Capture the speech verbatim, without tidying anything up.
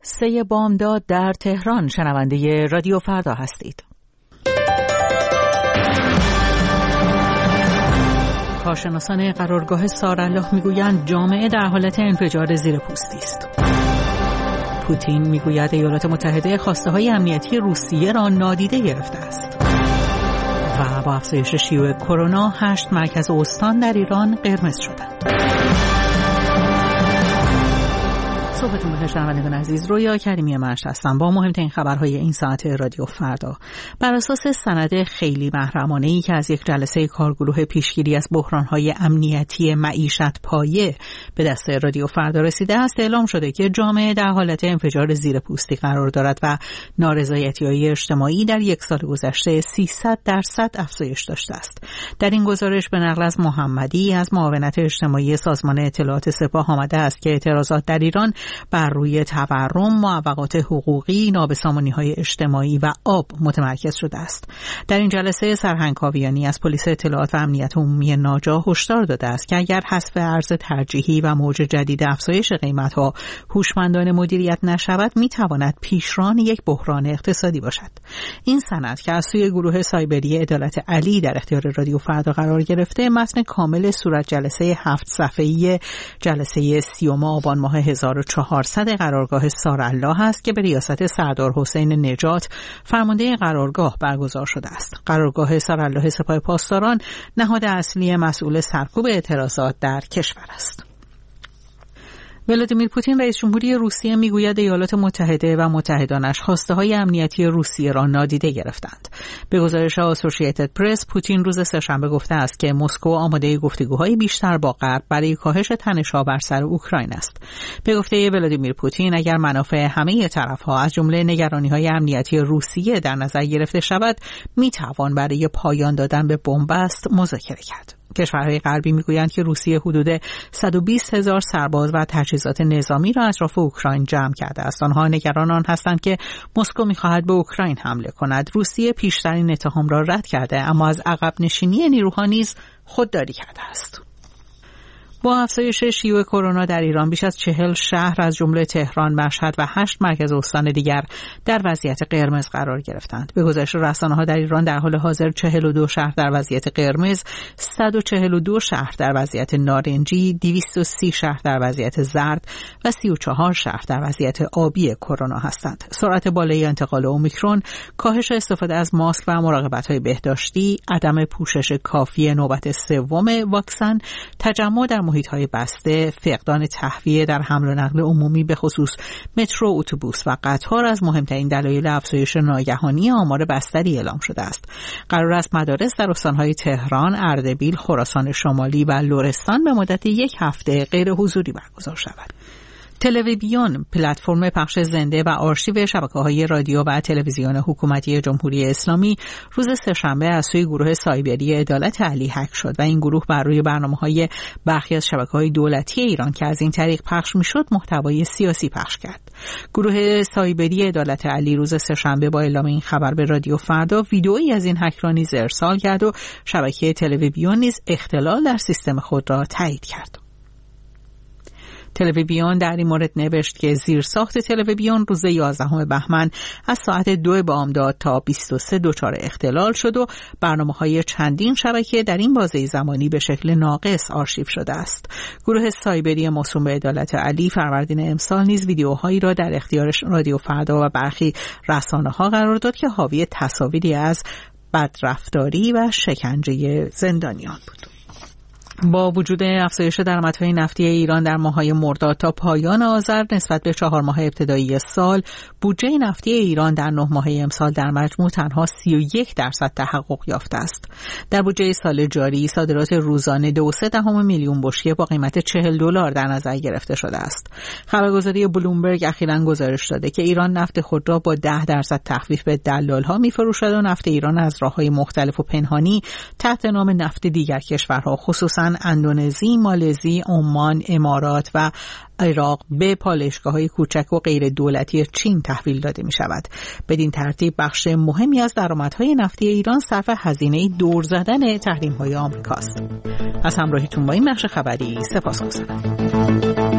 سه بامداد در تهران. شنونده رادیو فردا هستید. کارشناسان قرارگاه سارالله میگویند جامعه در حالت انفجار زیر پوستی است. پوتین میگوید ایالات متحده خواسته‌های امنیتی روسیه را نادیده گرفته است. و با افزایش شیوع کرونا هشت مرکز استان در ایران قرمز شدند. صبحتون بخیر شنوندگان عزیز. رویا کریمی مشت هستم با مهمترین خبرهای این ساعت رادیو فردا. بر اساس سند خیلی محرمانه‌ای که از یک جلسه کارگروه پیشگیری از بحران‌های امنیتی معیشت پایه به دست رادیو فردا رسیده است، اعلام شده که جامعه در حالت انفجار زیر پوستی قرار دارد و نارضایتی‌های اجتماعی در یک سال گذشته سیصد درصد افزایش داشته است. در این گزارش به نقل از محمدی از معاونت اجتماعی سازمان اطلاعات سپاه آمده است که اعتراضات در ایران بر روی تورم، معوقات حقوقی، نابسامانی‌های اجتماعی و آب متمرکز شده است. در این جلسه سرهنگ کاویانی از پلیس اطلاعات و امنیت عمومی ناجا هشدار داده است که اگر حذف ارز ترجیحی و موج جدید افزایش قیمت‌ها هوشمندانه مدیریت نشود، می‌تواند پیشران یک بحران اقتصادی باشد. این سند که از سوی گروه سایبری عدالت علی در اختیار رادیو فردا قرار گرفته، متن کامل صورت جلسه هفت صفحه‌ای جلسه سیوم آبان ماه هزار و چهارصد قرارگاه سارالله است که به ریاست سردار حسین نجات فرمانده قرارگاه برگزار شده است. قرارگاه سارالله سپاه پاسداران نهاد اصلی مسئول سرکوب اعتراضات در کشور است. ولادیمیر پوتین رئیس جمهوری روسیه میگوید ایالات متحده و متحدانش خواسته‌های امنیتی روسیه را نادیده گرفتند. به گزارش اسوسییتد پرس، پوتین روز سه‌شنبه گفته است که مسکو آماده گفتگوهای بیشتر با غرب برای کاهش تنش‌ها بر سر اوکراین است. به گفته ولادیمیر پوتین، اگر منافع همه طرف‌ها از جمله نگرانی‌های امنیتی روسیه در نظر گرفته شود، می‌توان برای پایان دادن به بنبست مذاکره کرد. کشورهای غربی میگویند که روسیه حدود صد و بیست هزار سرباز و تجهیزات نظامی را اطراف اوکراین جمع کرده است. آنها نگران آن هستند که مسکو میخواهد به اوکراین حمله کند. روسیه پیشترین اتهام را رد کرده، اما از عقب نشینی نیروها نیز خودداری کرده است. با افزایش شیوع کرونا در ایران، بیش از چهل شهر از جمله تهران، مشهد و هشت مرکز استان دیگر در وضعیت قرمز قرار گرفتند. به گزارش رسانه‌ها در ایران در حال حاضر چهل و دو شهر در وضعیت قرمز، صد و چهل و دو شهر در وضعیت نارنجی، دویست و سی شهر در وضعیت زرد و سی و چهار شهر در وضعیت آبی کرونا هستند. سرعت بالای انتقال اومیکرون، کاهش استفاده از ماسک و مراقبت‌های بهداشتی، عدم پوشش کافی نوبت سوم واکسن، تجمع در محیط‌های بسته، فقدان تهویه در حمل و نقل عمومی به خصوص مترو، اتوبوس و قطار از مهمترین دلایل افزایش ناگهانی آمار بستری اعلام شده است. قرار است مدارس در استان‌های تهران، اردبیل، خراسان شمالی و لرستان به مدت یک هفته غیر حضوری برگزار شود. تلویزیون، پلتفرم پخش زنده و آرشیو شبکه‌های رادیو و تلویزیون حکومتی جمهوری اسلامی، روز سه‌شنبه از سوی گروه سایبری عدالت علی هک شد و این گروه بر روی برنامه‌های برخی از شبکه‌های دولتی ایران که از این طریق پخش می‌شد محتوای سیاسی پخش کرد. گروه سایبری عدالت علی روز سه‌شنبه با اعلام این خبر به رادیو فردا ویدئویی از این هک را نیز ارسال کرد و شبکه تلویزیون نیز اختلال در سیستم خود را تایید کرد. تلویزیون در این مورد نوشت که زیرساخت تلویزیون روز یازدهم بهمن از ساعت دو بامداد تا بیست و سه دچار اختلال شد و برنامه‌های چندین شبکه در این بازه زمانی به شکل ناقص آرشیو شده است. گروه سایبری موسوم به عدالت علی فروردین امسال نیز ویدیوهایی را در اختیار رادیو فردا و برخی رسانه‌ها قرار داد که حاوی تصاویری از بدرفتاری و شکنجه زندانیان بود. با وجود افزایش درآمدهای نفتی ایران در ماه‌های مرداد تا پایان آذر نسبت به چهار ماه ابتدایی سال، بودجه نفتی ایران در نه ماهه امسال در مجموع تنها سی و یک درصد تحقق یافته است. در بودجه سال جاری صادرات روزانه دو و سه دهم میلیون بشکه با قیمت چهل دلار در نظر گرفته شده است. خبرگزاری بلومبرگ اخیراً گزارش داده که ایران نفت خود را با ده درصد تخفیف به دلال‌ها می‌فروشد و نفت ایران از راه‌های مختلف و پنهانی تحت نام نفت دیگر کشورها خصوصاً اندونزی، مالزی، عمان، امارات و عراق به پالایشگاه‌های کوچک و غیر دولتی چین تحویل داده می شود. بدین ترتیب بخش مهمی از درآمدهای نفتی ایران صرف هزینه دور زدن تحریم‌های آمریکاست. از همراهیتون با این بخش خبری سپاسگزارم.